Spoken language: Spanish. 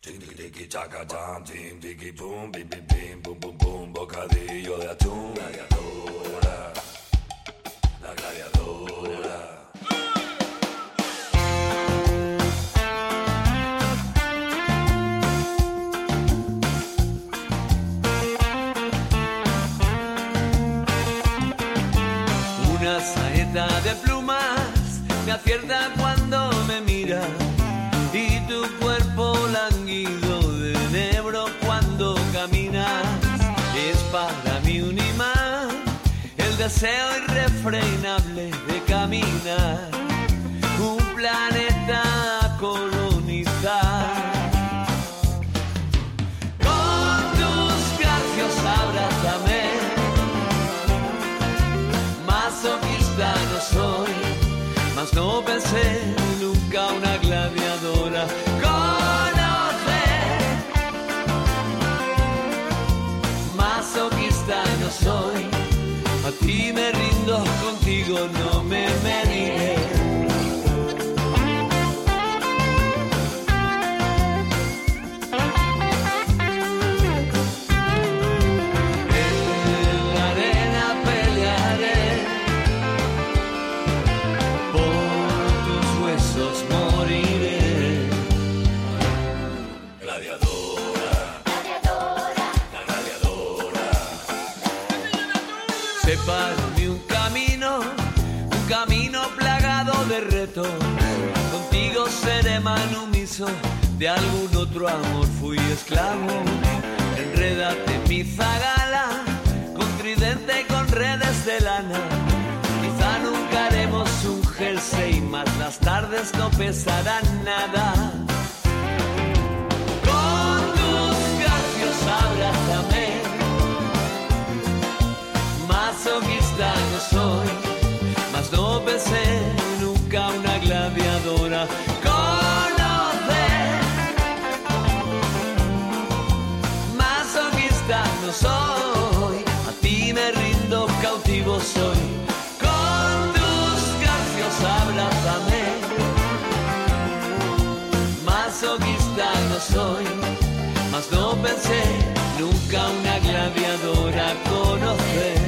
Tiki tiki chaca chan, tim tiki pum, bim bim bim, bum bum bum, bocadillo de atún, gladiadora, la gladiadora. Una saeta de plumas me acierta cuando me mira, y tu cuerpo lánguido de enebro cuando caminas es para mí un imán, el deseo irrefrenable de caminar un planeta a colonizar. Con tus garfios abrázame, masoquista no soy, mas no pensé nunca una gladiadora. Conocer, masoquista no soy, a ti me rindo, contigo no me mediré. Sepárame un camino plagado de retos. Contigo seré manumiso, de algún otro amor fui esclavo. Enrédate en mi zagala, con tridente y con redes de lana. Quizá nunca haremos un jersey, más las tardes no pesarán nada. Con tus garfios abrázame, masoquista no soy, mas no pensé nunca una gladiadora. Conocer, masoquista no soy, a ti me rindo, cautivo soy. Con tus garfios abrázame, masoquista no soy, mas no pensé nunca una gladiadora. Conocer.